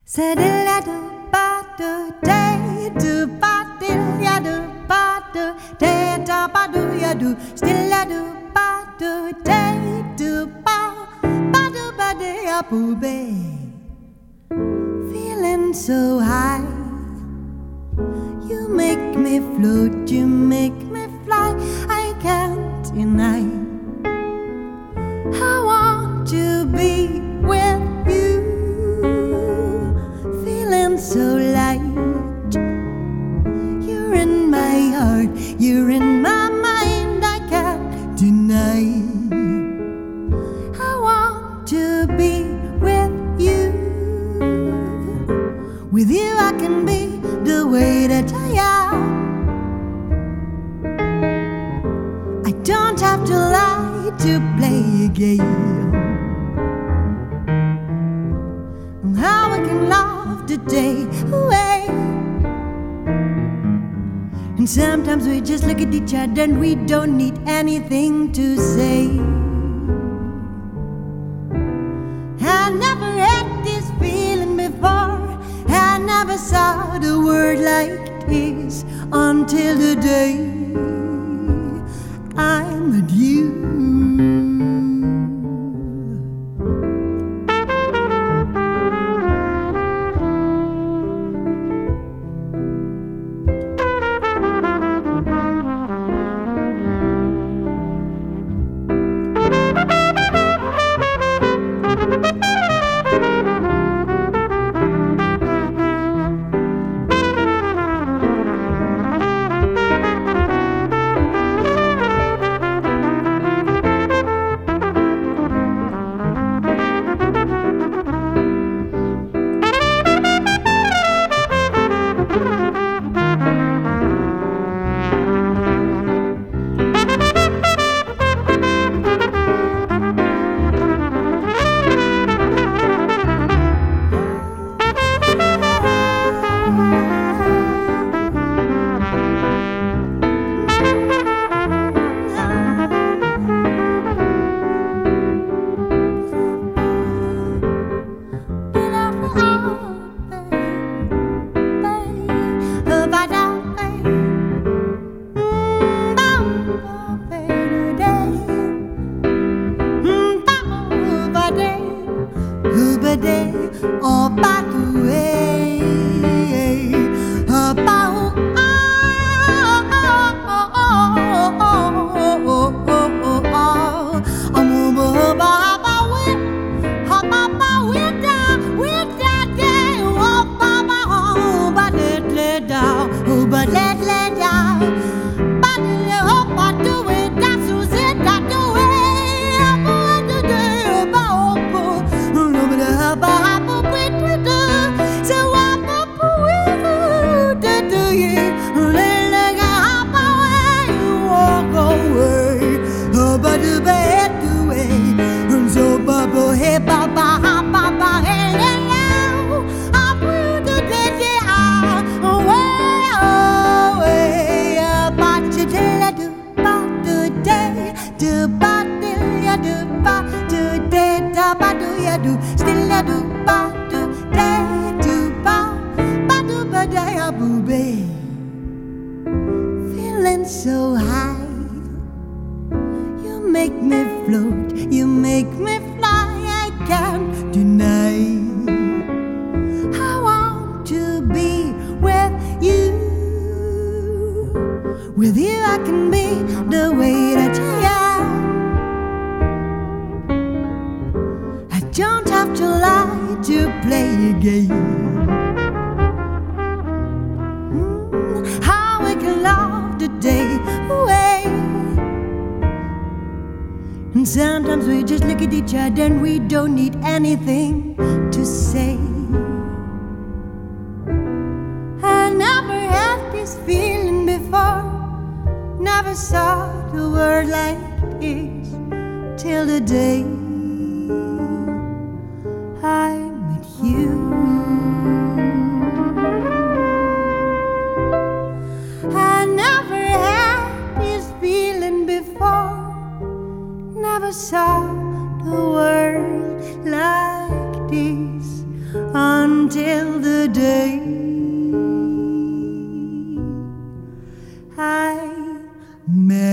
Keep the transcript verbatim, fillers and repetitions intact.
Sa-di-la-do, ba-do, day-do, ba-di-ya-do, ba-do, day-da-ba-do-ya-do, still-la-do, ba-do, day-do, ba, ba-do, ba-di-ya-boo-bay. Feeling so high, you make me float, you make me fly, I can't deny. I want to be with you, feeling so light. You're in my heart, you're in my mind, I can't deny. I want to be with you. With you I can be the way that I am. I don't have to lie to play a game. How I can love the day away. And sometimes we just look at each other and we don't need anything to say. I never had this feeling before, I never saw the word like this until the day I met you. Oh, by the way, about but let let down, but I hope I do it. That's who's it. I do it. I'm going to do about nobody about what we do. So I'm up with the do you let let hop away, walk away, but the bed do it. And so bubble hey baba baba hey hello, I'm with the day away. Do ba do ya do ba do de da ba do ya do still ya do ba do de do ba ba do ba da ya boo bae. Feeling so high, you make me float, you make me fly, I can't deny. I want to be with you. With you I can be the way that I am. Don't have to lie to play a game. Mm, how we can love the day away. And sometimes we just look at each other and we don't need anything to say. I never had this feeling before, never saw the word like this till the day I met you. I never had this feeling before, never saw the world like this until till the day I met